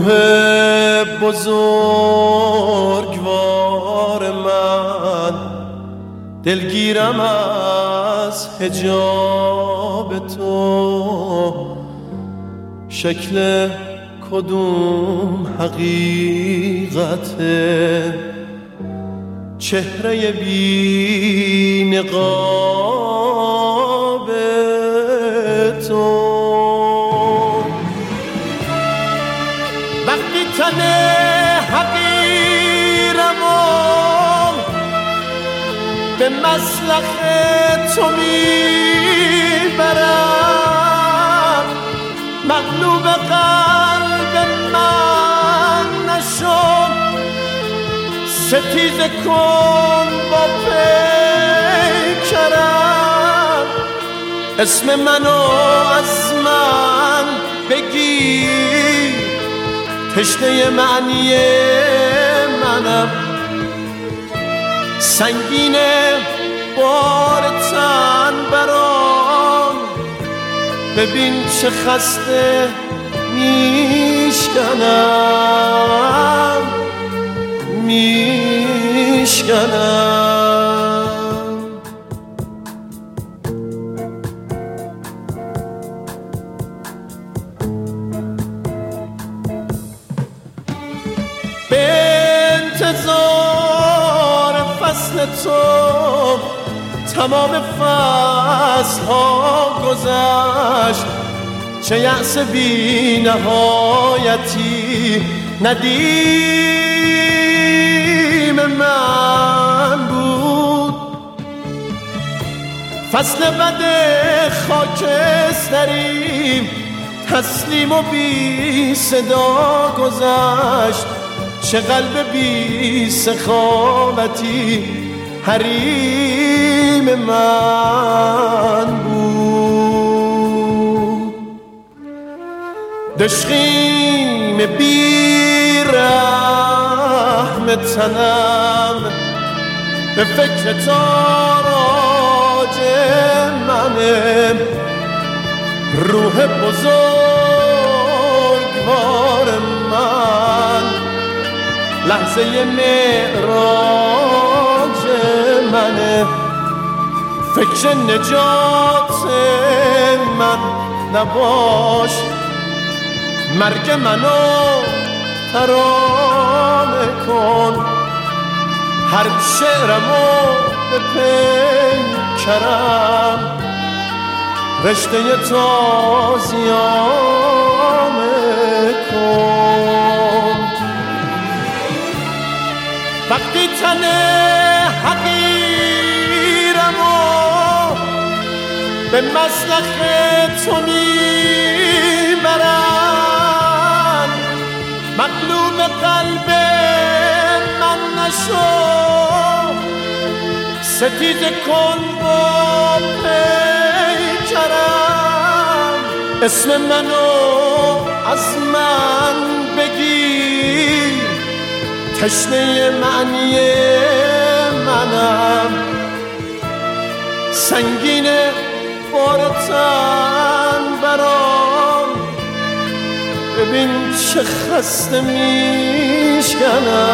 روح بزرگوار من، دلگیرم از حجاب تو. شکل کدوم حقیقته، چهره بی نقاب تو. وقتی تن حقیرم و به مسلخ تو میبرم، مغلوب قلب من نشو، ستیزه کن با پیکرم. اسم منو از من بگیر، تشنه معنی منم. سنگینه بار تن برام، ببین چه خسته میشکنم. به انتظار فصل تو تمام فصل ها گذشت، چه یأس بی نهایتی ندیم من بود. فصل بد خاکستری تسلیم و بی صدا گذشت، چه قلب بی سخاوتی حریم من بود. دشخیم بی رحم تنم، به فکر تاراج منه. روح بزرگوار من، لحظه معراج منه. فکر نجات من نباش، مرگ منو ترانه کن. هر شعرمو به پیکرم، رشته تازیانه کن. وقتی تن حقیرمو به مسلخ تو میبرم، مغلوب قلب من نشو، ستیزه کن با پیکرم. اسم منو از من بگیر، تشنه معنی منم. سنگینه بار تن برام، ببین چه خسته میشکنم.